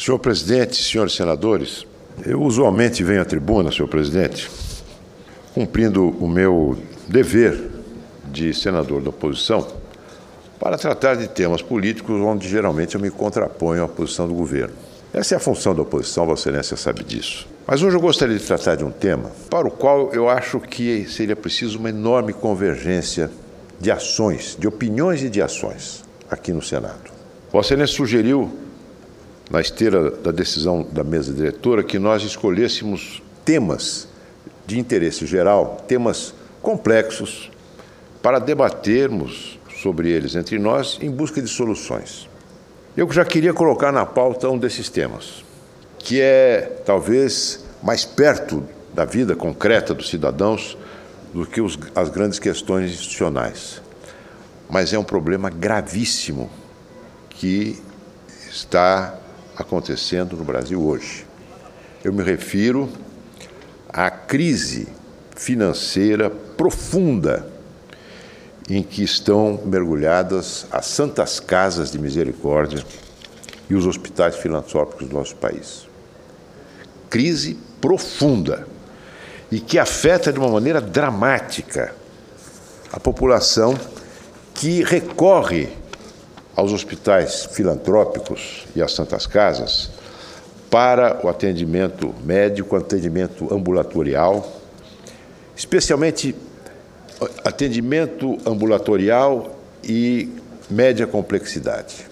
Senhor presidente, senhores senadores, eu usualmente venho à tribuna, senhor presidente, cumprindo o meu dever de senador da oposição, para tratar de temas políticos onde geralmente eu me contraponho à posição do governo. Essa é a função da oposição, Vossa Excelência sabe disso. Mas hoje eu gostaria de tratar de um tema para o qual eu acho que seria preciso uma enorme convergência de ações, de opiniões e de ações aqui no Senado. Vossa Excelência sugeriu, na esteira da decisão da mesa diretora, que nós escolhêssemos temas de interesse geral, temas complexos, para debatermos sobre eles entre nós em busca de soluções. Eu já queria colocar na pauta um desses temas, que é talvez mais perto da vida concreta dos cidadãos do que as grandes questões institucionais. Mas é um problema gravíssimo que está acontecendo no Brasil hoje. Eu me refiro à crise financeira profunda em que estão mergulhadas as santas casas de misericórdia e os hospitais filantrópicos do nosso país. Crise profunda e que afeta de uma maneira dramática a população que recorre aos hospitais filantrópicos e às santas casas para o atendimento médico, atendimento ambulatorial, especialmente atendimento ambulatorial e média complexidade.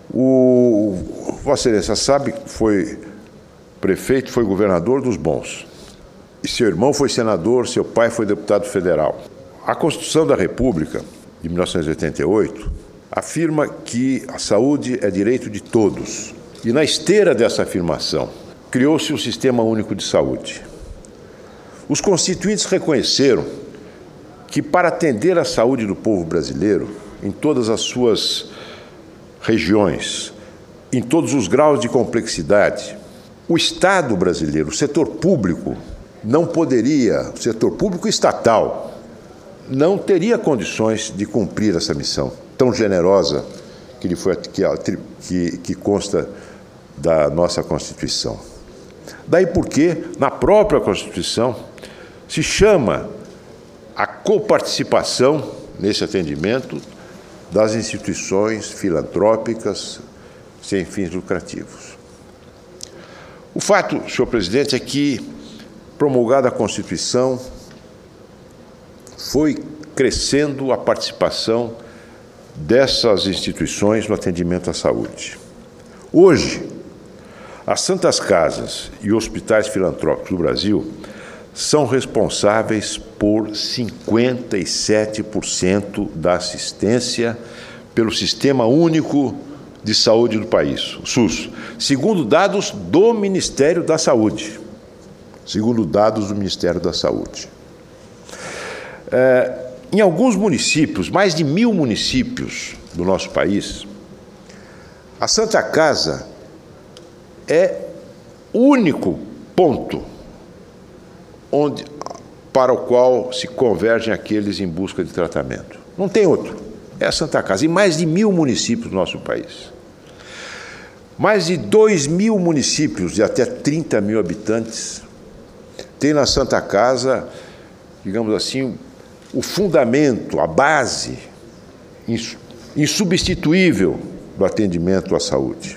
Vossa Excelência sabe que foi prefeito, foi governador dos bons. E seu irmão foi senador, seu pai foi deputado federal. A Constituição da República, de 1988, afirma que a saúde é direito de todos. E na esteira dessa afirmação, criou-se o Sistema Único de Saúde. Os constituintes reconheceram que para atender a saúde do povo brasileiro, em todas as suas regiões, em todos os graus de complexidade, o Estado brasileiro, o setor público, não poderia, o setor público estatal, não teria condições de cumprir essa missão tão generosa que consta da nossa Constituição. Daí porque, na própria Constituição, se chama a coparticipação nesse atendimento das instituições filantrópicas sem fins lucrativos. O fato, senhor presidente, é que, promulgada a Constituição, foi crescendo a participação dessas instituições no atendimento à saúde. Hoje, as santas casas e hospitais filantrópicos do Brasil são responsáveis por 57% da assistência pelo Sistema Único de Saúde do país, o SUS, segundo dados do Ministério da Saúde. Em alguns municípios, mais de 1.000 municípios do nosso país, a Santa Casa é o único ponto para o qual se convergem aqueles em busca de tratamento. Não tem outro. É a Santa Casa. Em mais de 1.000 municípios do nosso país. Mais de 2.000 municípios de até 30.000 habitantes tem na Santa Casa, digamos assim, o fundamento, a base insubstituível do atendimento à saúde.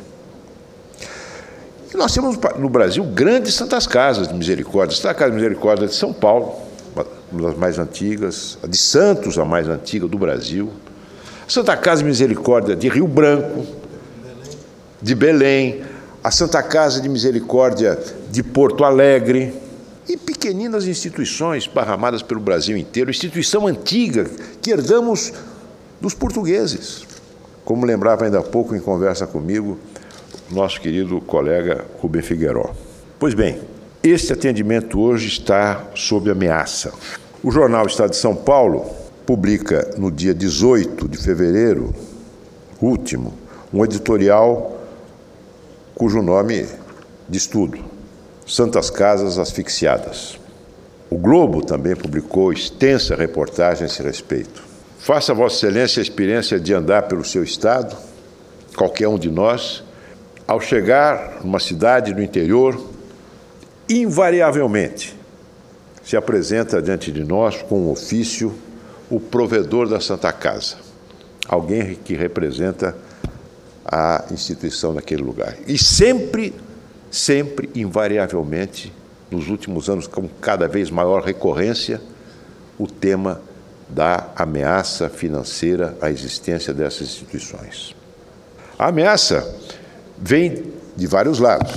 E nós temos no Brasil grandes santas casas de misericórdia. A Santa Casa de Misericórdia de São Paulo, uma das mais antigas, a de Santos, a mais antiga do Brasil, a Santa Casa de Misericórdia de Rio Branco, de Belém, a Santa Casa de Misericórdia de Porto Alegre, e pequeninas instituições esparramadas pelo Brasil inteiro, instituição antiga que herdamos dos portugueses, como lembrava ainda há pouco em conversa comigo nosso querido colega Rubem Figueiró. Pois bem, este atendimento hoje está sob ameaça. O jornal Estado de São Paulo publica no dia 18 de fevereiro último um editorial cujo nome diz tudo: Santas Casas Asfixiadas. O Globo também publicou extensa reportagem a esse respeito. Faça, Vossa Excelência, a experiência de andar pelo seu estado, qualquer um de nós, ao chegar numa cidade do interior, invariavelmente se apresenta diante de nós com um ofício o provedor da Santa Casa, alguém que representa a instituição naquele lugar. E sempre, invariavelmente, nos últimos anos, com cada vez maior recorrência, o tema da ameaça financeira à existência dessas instituições. A ameaça vem de vários lados,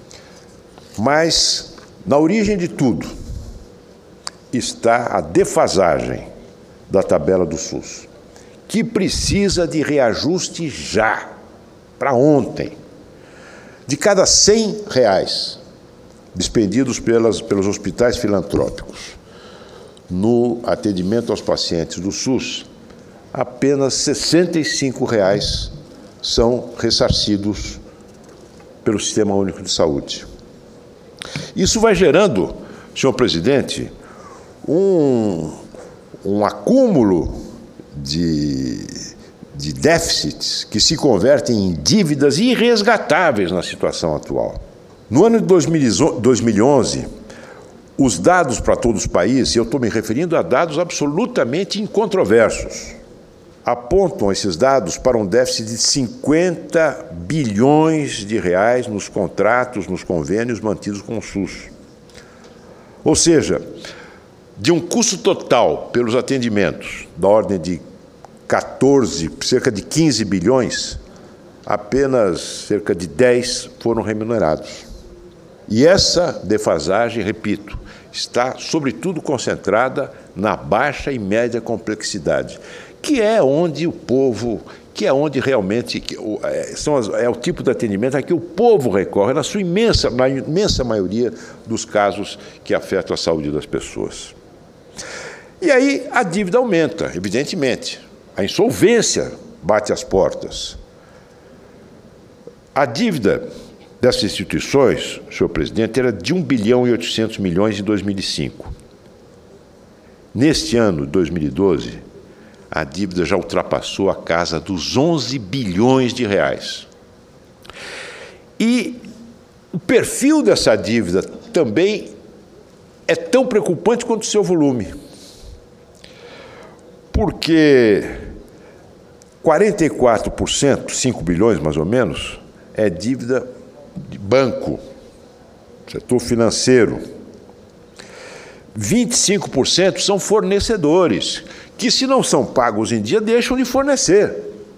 mas na origem de tudo está a defasagem da tabela do SUS, que precisa de reajuste já, para ontem. De cada R$100 despendidos pelos hospitais filantrópicos no atendimento aos pacientes do SUS, apenas R$65 são ressarcidos pelo Sistema Único de Saúde. Isso vai gerando, senhor presidente, um acúmulo de déficits que se convertem em dívidas irresgatáveis na situação atual. No ano de 2011, os dados para todos os países, e eu estou me referindo a dados absolutamente incontroversos, apontam esses dados para um déficit de 50 bilhões de reais nos contratos, nos convênios mantidos com o SUS. Ou seja, de um custo total pelos atendimentos da ordem de cerca de 15 bilhões, apenas cerca de 10 foram remunerados. E essa defasagem, repito, está sobretudo concentrada na baixa e média complexidade, que é onde o povo, que é onde realmente é o tipo de atendimento a que o povo recorre, na imensa maioria dos casos que afetam a saúde das pessoas. E aí a dívida aumenta, evidentemente. A insolvência bate às portas. A dívida dessas instituições, senhor presidente, era de 1 bilhão e 800 milhões em 2005. Neste ano, 2012, a dívida já ultrapassou a casa dos 11 bilhões de reais. E o perfil dessa dívida também é tão preocupante quanto o seu volume. Porque 44%, 5 bilhões mais ou menos, é dívida de banco, setor financeiro. 25% são fornecedores, que se não são pagos em dia, deixam de fornecer.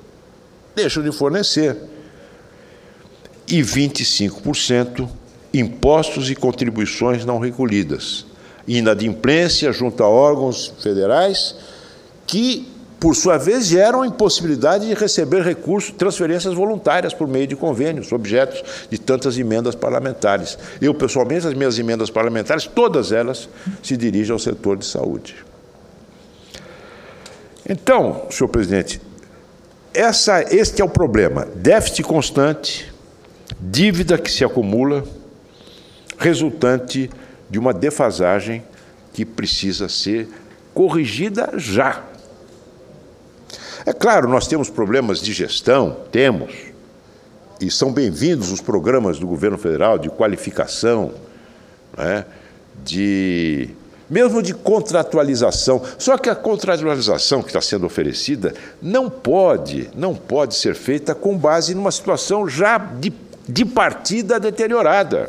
E 25% impostos e contribuições não recolhidas. Inadimplência junto a órgãos federais que, por sua vez, geram a impossibilidade de receber recursos, transferências voluntárias por meio de convênios, objetos de tantas emendas parlamentares. Eu, pessoalmente, as minhas emendas parlamentares, todas elas se dirigem ao setor de saúde. Então, senhor presidente, este é o problema. Déficit constante, dívida que se acumula, resultante de uma defasagem que precisa ser corrigida já. É claro, nós temos problemas de gestão, e são bem-vindos os programas do governo federal de qualificação, né, mesmo de contratualização. Só que a contratualização que está sendo oferecida não pode ser feita com base numa situação já de partida deteriorada.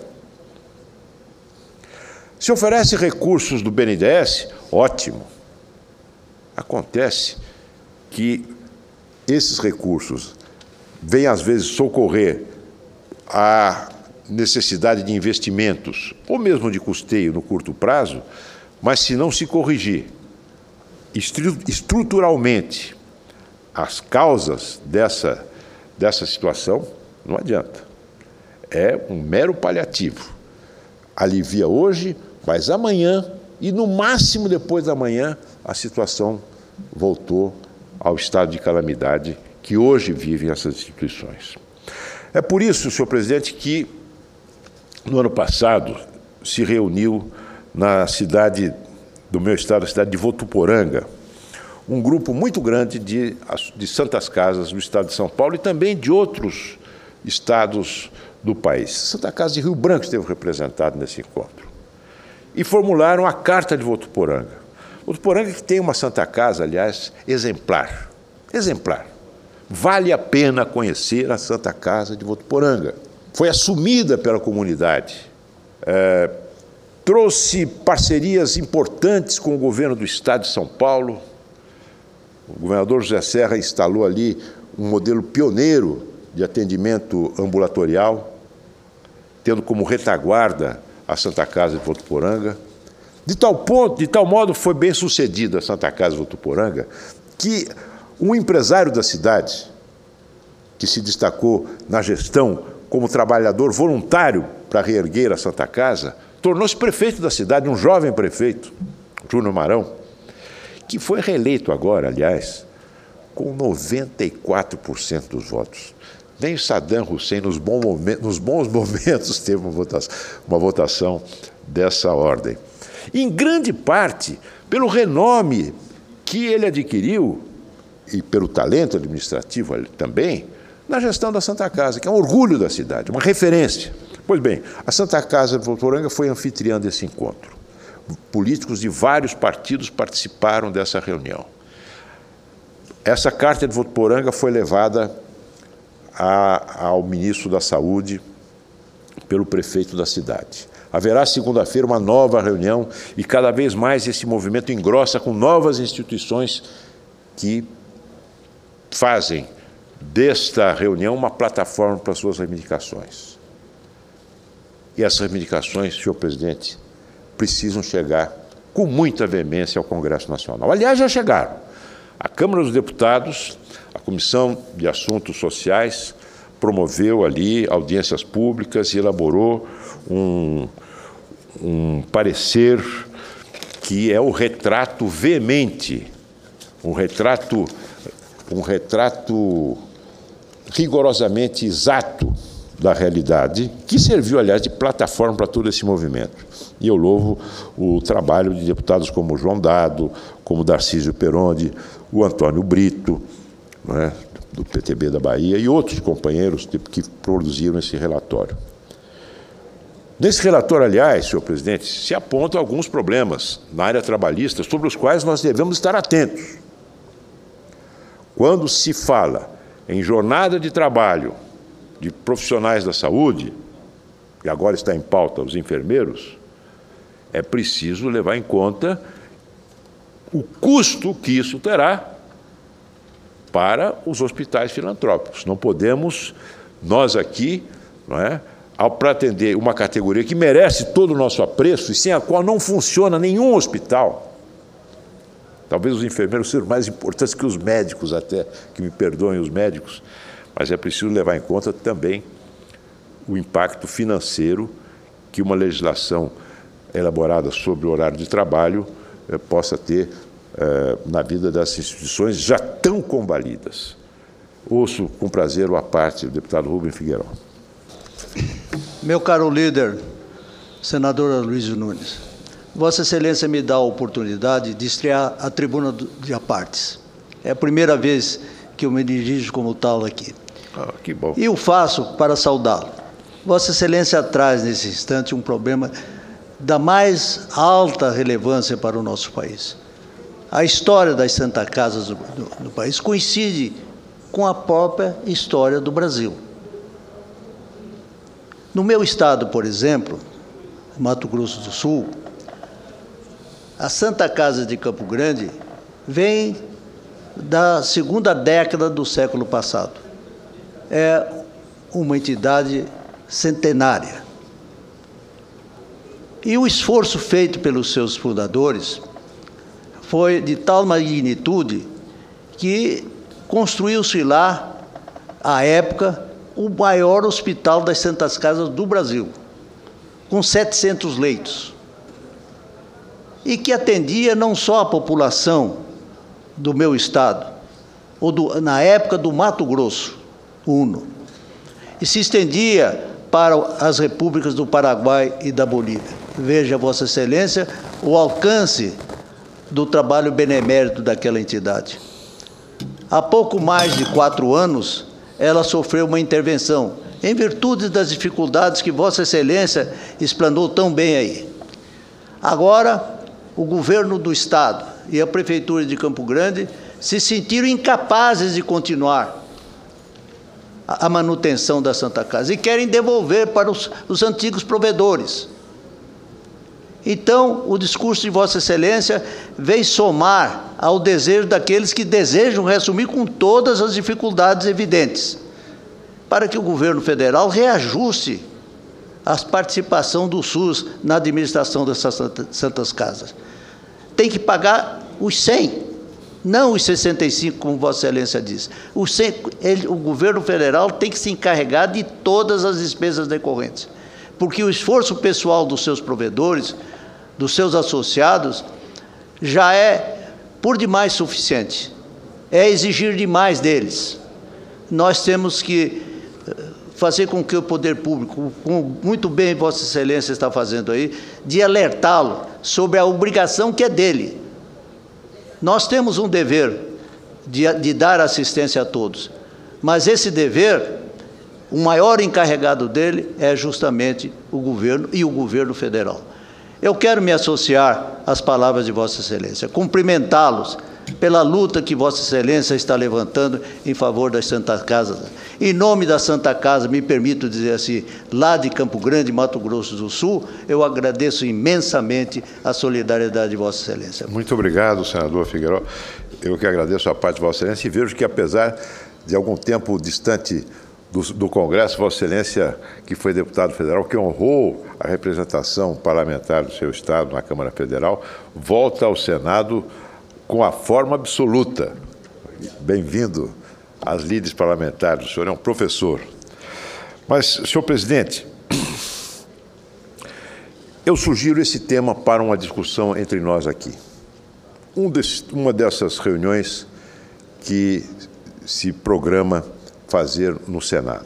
Se oferece recursos do BNDES, ótimo. Acontece que esses recursos vêm, às vezes, socorrer a necessidade de investimentos, ou mesmo de custeio no curto prazo, mas se não se corrigir estruturalmente as causas dessa situação, não adianta. É um mero paliativo. Alivia hoje, mas amanhã, e no máximo depois da manhã, a situação voltou ao estado de calamidade que hoje vivem essas instituições. É por isso, senhor presidente, que no ano passado se reuniu na cidade do meu estado, a cidade de Votuporanga, um grupo muito grande de santas casas do estado de São Paulo e também de outros estados do país. Santa Casa de Rio Branco esteve representado nesse encontro. E formularam a Carta de Votuporanga. Votuporanga que tem uma Santa Casa, aliás, exemplar. Exemplar. Vale a pena conhecer a Santa Casa de Votuporanga. Foi assumida pela comunidade. Trouxe parcerias importantes com o governo do Estado de São Paulo. O governador José Serra instalou ali um modelo pioneiro de atendimento ambulatorial, tendo como retaguarda a Santa Casa de Votuporanga. De tal modo foi bem sucedida a Santa Casa de Votuporanga, que um empresário da cidade, que se destacou na gestão como trabalhador voluntário para reerguer a Santa Casa, tornou-se prefeito da cidade, um jovem prefeito, Júnior Marão, que foi reeleito agora, aliás, com 94% dos votos. Nem Saddam Hussein, nos bons momentos, teve uma votação dessa ordem. Em grande parte, pelo renome que ele adquiriu, e pelo talento administrativo também, na gestão da Santa Casa, que é um orgulho da cidade, uma referência. Pois bem, a Santa Casa de Votuporanga foi anfitriã desse encontro. Políticos de vários partidos participaram dessa reunião. Essa Carta de Votuporanga foi levada ao ministro da Saúde pelo prefeito da cidade. Haverá segunda-feira uma nova reunião e cada vez mais esse movimento engrossa com novas instituições que fazem desta reunião uma plataforma para suas reivindicações. E essas reivindicações, senhor presidente, precisam chegar com muita veemência ao Congresso Nacional. Aliás, já chegaram. A Câmara dos Deputados, a Comissão de Assuntos Sociais, promoveu ali audiências públicas e elaborou um parecer que é o retrato veemente, um retrato rigorosamente exato da realidade, que serviu, aliás, de plataforma para todo esse movimento. E eu louvo o trabalho de deputados como João Dado, como Darcísio Peronde, o Antônio Brito, não é, do PTB da Bahia, e outros companheiros que produziram esse relatório. Nesse relatório, aliás, senhor presidente, se apontam alguns problemas na área trabalhista sobre os quais nós devemos estar atentos. Quando se fala em jornada de trabalho de profissionais da saúde, e agora está em pauta os enfermeiros, é preciso levar em conta o custo que isso terá para os hospitais filantrópicos. Não podemos, nós aqui, não é, para atender uma categoria que merece todo o nosso apreço e sem a qual não funciona nenhum hospital. Talvez os enfermeiros sejam mais importantes que os médicos até, que me perdoem os médicos, mas é preciso levar em conta também o impacto financeiro que uma legislação elaborada sobre o horário de trabalho possa ter na vida das instituições já tão combalidas. Ouço com prazer a parte do deputado Rubem Figueiredo. Meu caro líder, senadora Luísio Nunes, Vossa Excelência me dá a oportunidade de estrear a tribuna de apartes. É a primeira vez que eu me dirijo como tal aqui. Que bom. E o faço para saudá-lo. Vossa Excelência traz, nesse instante, um problema da mais alta relevância para o nosso país. A história das Santas Casas do país coincide com a própria história do Brasil. No meu estado, por exemplo, Mato Grosso do Sul, a Santa Casa de Campo Grande vem da segunda década do século passado. É uma entidade centenária. E o esforço feito pelos seus fundadores foi de tal magnitude que construiu-se lá, à época, o maior hospital das Santas Casas do Brasil, com 700 leitos, e que atendia não só a população do meu estado, na época do Mato Grosso, Uno, e se estendia para as repúblicas do Paraguai e da Bolívia. Veja, Vossa Excelência, o alcance do trabalho benemérito daquela entidade. Há pouco mais de 4 anos, ela sofreu uma intervenção em virtude das dificuldades que Vossa Excelência explanou tão bem aí. Agora, o governo do Estado e a Prefeitura de Campo Grande se sentiram incapazes de continuar a manutenção da Santa Casa e querem devolver para os antigos provedores. Então, o discurso de Vossa Excelência vem somar ao desejo daqueles que desejam reassumir com todas as dificuldades evidentes, para que o governo federal reajuste a participação do SUS na administração dessas santas casas. Tem que pagar os 100, não os 65, como Vossa Excelência diz. O governo federal tem que se encarregar de todas as despesas decorrentes, porque o esforço pessoal dos seus provedores, dos seus associados, já é por demais suficiente. É exigir demais deles. Nós temos que fazer com que o poder público, como muito bem Vossa Excelência está fazendo aí, de alertá-lo sobre a obrigação que é dele. Nós temos um dever de dar assistência a todos, mas esse dever, o maior encarregado dele é justamente o governo e o governo federal. Eu quero me associar às palavras de Vossa Excelência, cumprimentá-los pela luta que Vossa Excelência está levantando em favor das Santas Casas. Em nome da Santa Casa, me permito dizer assim, lá de Campo Grande, Mato Grosso do Sul, eu agradeço imensamente a solidariedade de Vossa Excelência. Muito obrigado, senador Figueiredo. Eu que agradeço a parte de Vossa Excelência e vejo que, apesar de algum tempo distante do Congresso, Vossa Excelência, que foi deputado federal, que honrou a representação parlamentar do seu Estado na Câmara Federal, volta ao Senado com a forma absoluta. Bem-vindo às lides parlamentares, o senhor é um professor. Mas, senhor presidente, eu sugiro esse tema para uma discussão entre nós aqui. Uma dessas reuniões que se programa fazer no Senado.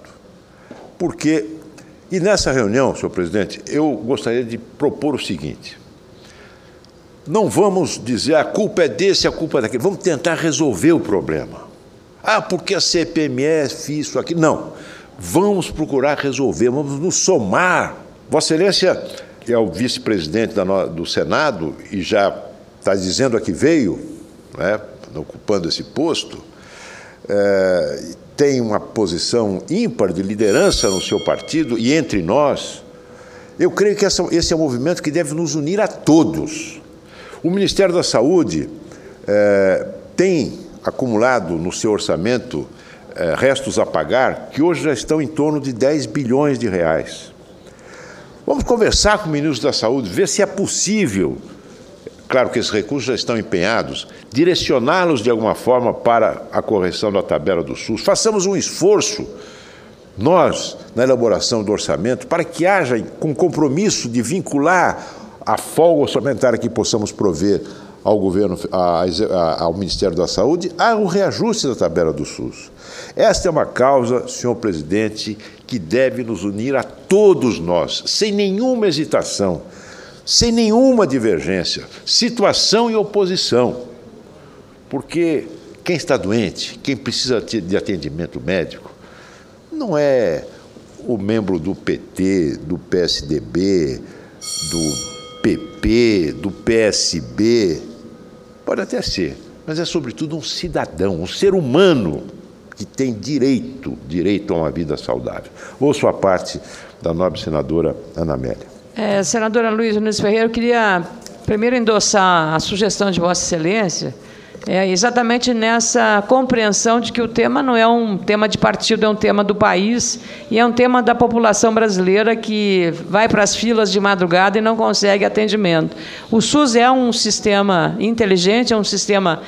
E nessa reunião, senhor presidente, eu gostaria de propor o seguinte: não vamos dizer a culpa é desse, a culpa é daquele, vamos tentar resolver o problema. Porque a CPMF, isso aqui. Não, vamos procurar resolver, vamos nos somar. Vossa Excelência é o vice-presidente do Senado e já está dizendo a que veio, né, ocupando esse posto, tem uma posição ímpar de liderança no seu partido e entre nós. Eu creio que esse é um movimento que deve nos unir a todos. O Ministério da Saúde tem acumulado no seu orçamento restos a pagar que hoje já estão em torno de 10 bilhões de reais. Vamos conversar com o ministro da Saúde, ver se é possível, claro que esses recursos já estão empenhados, direcioná-los de alguma forma para a correção da tabela do SUS. Façamos um esforço, nós, na elaboração do orçamento, para que haja um compromisso de vincular a folga orçamentária que possamos prover ao governo, ao Ministério da Saúde, ao reajuste da tabela do SUS. Esta é uma causa, senhor presidente, que deve nos unir a todos nós, sem nenhuma hesitação, sem nenhuma divergência, situação e oposição. Porque quem está doente, quem precisa de atendimento médico, não é o membro do PT, do PSDB, do PP, do PSB, pode até ser, mas é sobretudo um cidadão, um ser humano que tem direito a uma vida saudável. Ouço a parte da nobre senadora Ana Amélia. Senadora Luísa Nunes Ferreira, eu queria primeiro endossar a sugestão de Vossa Excelência, exatamente nessa compreensão de que o tema não é um tema de partido, é um tema do país e é um tema da população brasileira que vai para as filas de madrugada e não consegue atendimento. O SUS é um sistema inteligente, é um sistema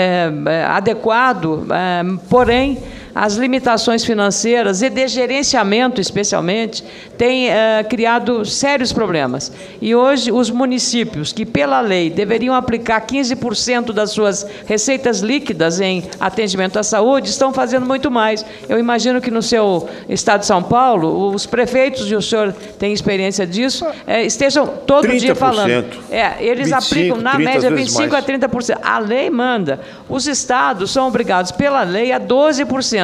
adequado, porém, as limitações financeiras e de gerenciamento, especialmente, têm criado sérios problemas. E hoje, os municípios que, pela lei, deveriam aplicar 15% das suas receitas líquidas em atendimento à saúde, estão fazendo muito mais. Eu imagino que no seu estado de São Paulo, os prefeitos, e o senhor tem experiência disso, estejam todo 30%, dia falando. Eles 25, aplicam, na média, 25% a 30%. A lei manda. Os estados são obrigados, pela lei, a 12%.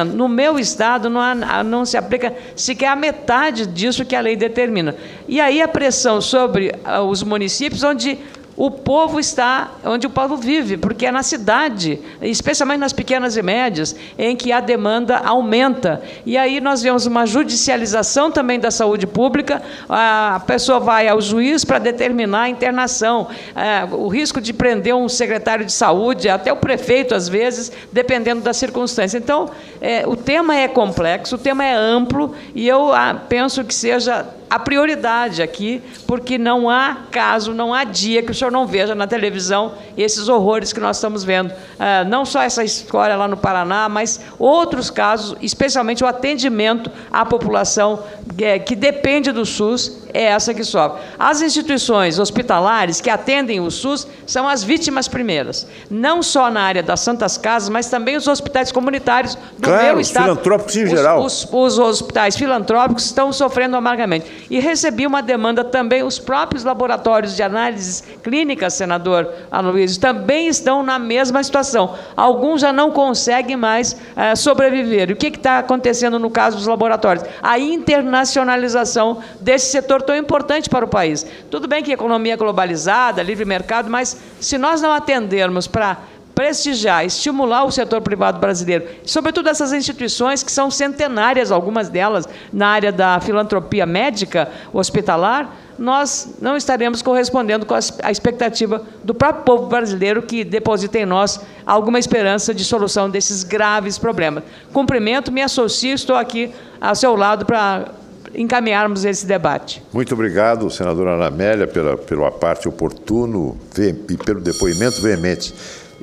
dizendo, no meu estado não se aplica sequer a metade disso que a lei determina. E aí a pressão sobre os municípios onde o povo está, onde o povo vive, porque é na cidade, especialmente nas pequenas e médias, em que a demanda aumenta. E aí nós vemos uma judicialização também da saúde pública, a pessoa vai ao juiz para determinar a internação, o risco de prender um secretário de saúde, até o prefeito, às vezes, dependendo da circunstância. Então, o tema é complexo, o tema é amplo, e eu penso que seja a prioridade aqui, porque não há caso, não há dia que o senhor não veja na televisão esses horrores que nós estamos vendo. Não só essa história lá no Paraná, mas outros casos, especialmente o atendimento à população que depende do SUS, é essa que sofre. As instituições hospitalares que atendem o SUS são as vítimas primeiras, não só na área das Santas Casas, mas também os hospitais comunitários do meu estado. Os filantrópicos em geral. Os hospitais filantrópicos estão sofrendo amargamente. E recebi uma demanda também, os próprios laboratórios de análises clínicas, senador Aloysio, também estão na mesma situação. Alguns já não conseguem mais sobreviver. E o que está acontecendo no caso dos laboratórios? A internacionalização desse setor tão importante para o país. Tudo bem que a economia é globalizada, livre mercado, mas se nós não atendermos para prestigiar, estimular o setor privado brasileiro, sobretudo essas instituições que são centenárias, algumas delas na área da filantropia médica hospitalar, nós não estaremos correspondendo com a expectativa do próprio povo brasileiro que deposita em nós alguma esperança de solução desses graves problemas. Cumprimento, me associo, estou aqui ao seu lado para encaminharmos esse debate. Muito obrigado, senadora Ana Amélia, pelo aparte oportuno e pelo depoimento veemente.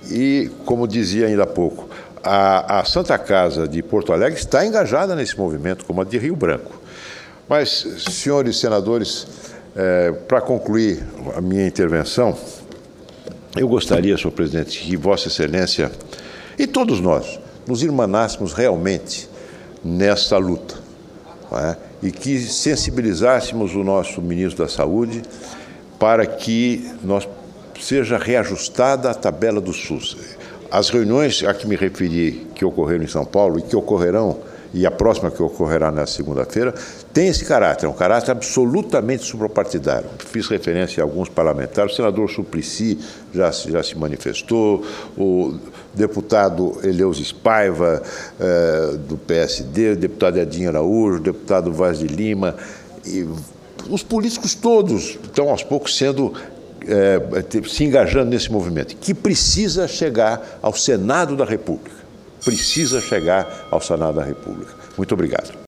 E, como dizia ainda há pouco, a Santa Casa de Porto Alegre está engajada nesse movimento, como a de Rio Branco. Mas, senhores senadores, para concluir a minha intervenção, eu gostaria, senhor presidente, que Vossa Excelência e todos nós nos irmanássemos realmente nessa luta, não é? E que sensibilizássemos o nosso ministro da Saúde para que seja reajustada a tabela do SUS. As reuniões a que me referi, que ocorreram em São Paulo e que ocorrerão, e a próxima que ocorrerá na segunda-feira, tem esse caráter, um caráter absolutamente suprapartidário. Fiz referência a alguns parlamentares, o senador Suplicy já se manifestou, o deputado Eleusis Paiva, do PSD, o deputado Edinho Araújo, o deputado Vaz de Lima, e os políticos todos estão aos poucos se engajando nesse movimento, que precisa chegar ao Senado da República. Precisa chegar ao Senado da República. Muito obrigado.